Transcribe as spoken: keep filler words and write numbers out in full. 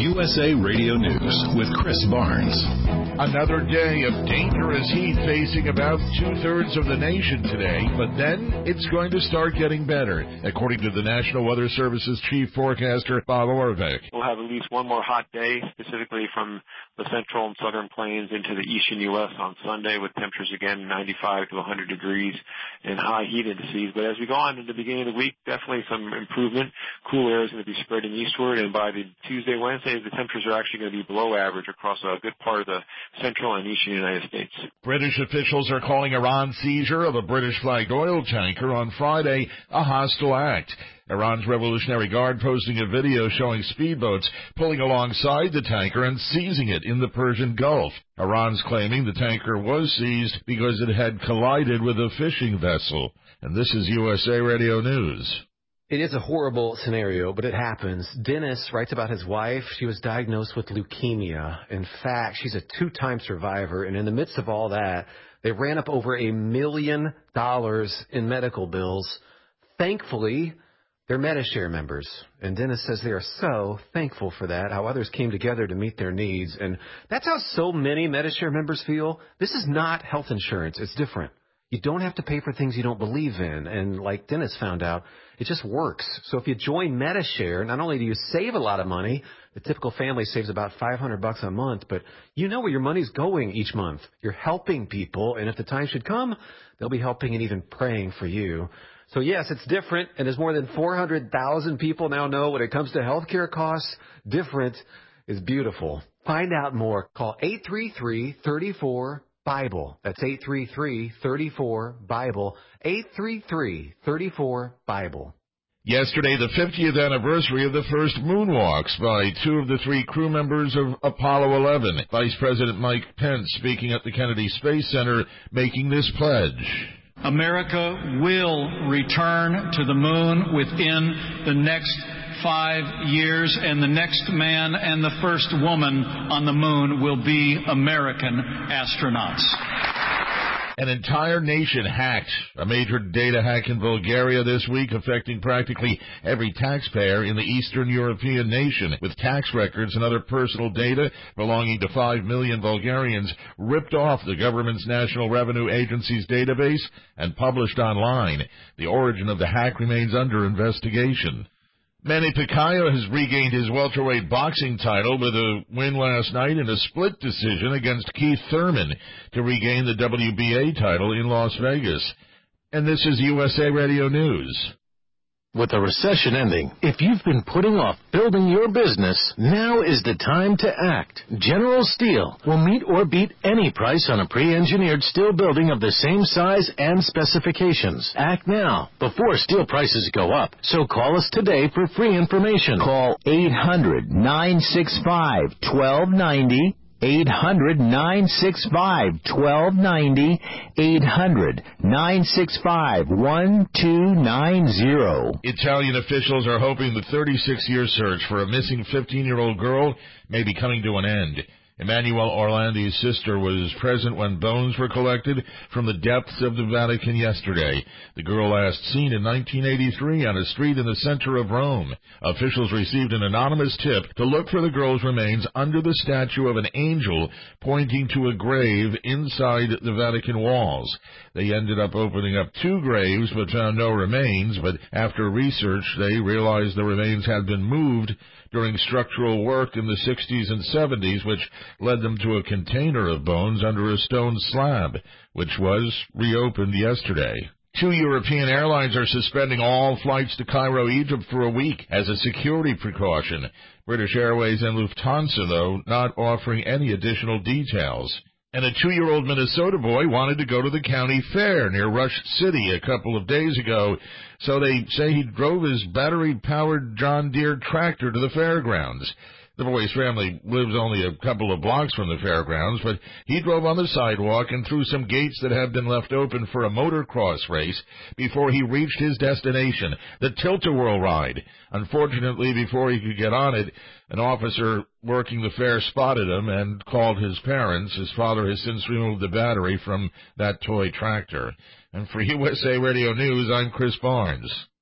U S A Radio News with Chris Barnes. Another day of dangerous heat facing about two-thirds of the nation today, but then it's going to start getting better, according to the National Weather Service's chief forecaster, Bob Orvik. We'll have at least one more hot day, specifically from the central and southern plains into the eastern U S on Sunday, with temperatures again ninety-five to one hundred degrees and high heat indices. But as we go on to the beginning of the week, definitely some improvement. Cool air is going to be spreading eastward, and by the Tuesday, Wednesday, the temperatures are actually going to be below average across a good part of the central and eastern United States. British officials are calling Iran's seizure of a British-flagged oil tanker on Friday a hostile act. Iran's Revolutionary Guard posting a video showing speedboats pulling alongside the tanker and seizing it in the Persian Gulf. Iran's claiming the tanker was seized because it had collided with a fishing vessel. And this is U S A Radio News. It is a horrible scenario, but it happens. Dennis writes about his wife. She was diagnosed with leukemia. In fact, she's a two-time survivor, and in the midst of all that, they ran up over a million dollars in medical bills. Thankfully, they're Medi-Share members, and Dennis says they are so thankful for that, how others came together to meet their needs. And that's how so many Medi-Share members feel. This is not health insurance. It's different. You don't have to pay for things you don't believe in. And like Dennis found out, it just works. So if you join Medi-Share, not only do you save a lot of money, the typical family saves about five hundred bucks a month, but you know where your money's going each month. You're helping people, and if the time should come, they'll be helping and even praying for you. So yes, it's different, and as more than four hundred thousand people now know when it comes to healthcare costs, different is beautiful. Find out more. Call eight three three, three four, Bible. That's eight three three, three four, Bible. eight three three, three four, Bible. Yesterday, the fiftieth anniversary of the first moonwalks by two of the three crew members of Apollo eleven. Vice President Mike Pence speaking at the Kennedy Space Center, making this pledge. America will return to the moon within the next five years, and the next man and the first woman on the moon will be American astronauts. An entire nation hacked. A major data hack in Bulgaria this week affecting practically every taxpayer in the Eastern European nation, with tax records and other personal data belonging to five million Bulgarians ripped off the government's National Revenue Agency's database and published online. The origin of the hack remains under investigation. Manny Pacquiao has regained his welterweight boxing title with a win last night in a split decision against Keith Thurman to regain the W B A title in Las Vegas. And this is U S A Radio News. With the recession ending, if you've been putting off building your business, now is the time to act. General Steel will meet or beat any price on a pre-engineered steel building of the same size and specifications. Act now, before steel prices go up. So call us today for free information. Call eight hundred, nine six five, one two nine zero. eight hundred, nine six five, one two nine zero. eight hundred, nine six five, one two nine zero. Italian officials are hoping the thirty-six-year search for a missing fifteen-year-old girl may be coming to an end. Emmanuel Orlandi's sister was present when bones were collected from the depths of the Vatican yesterday. The girl last seen in nineteen eighty-three on a street in the center of Rome. Officials received an anonymous tip to look for the girl's remains under the statue of an angel pointing to a grave inside the Vatican walls. They ended up opening up two graves but found no remains, but after research they realized the remains had been moved during structural work in the sixties and seventies, which led them to a container of bones under a stone slab, which was reopened yesterday. Two European airlines are suspending all flights to Cairo, Egypt for a week as a security precaution. British Airways and Lufthansa, though, not offering any additional details. And a two-year-old Minnesota boy wanted to go to the county fair near Rush City a couple of days ago, so they say he drove his battery-powered John Deere tractor to the fairgrounds. The boy's family lives only a couple of blocks from the fairgrounds, but he drove on the sidewalk and through some gates that had been left open for a motocross race before he reached his destination, the Tilt-A-Whirl ride. Unfortunately, before he could get on it, an officer working the fair spotted him and called his parents. His father has since removed the battery from that toy tractor. And for U S A Radio News, I'm Chris Barnes.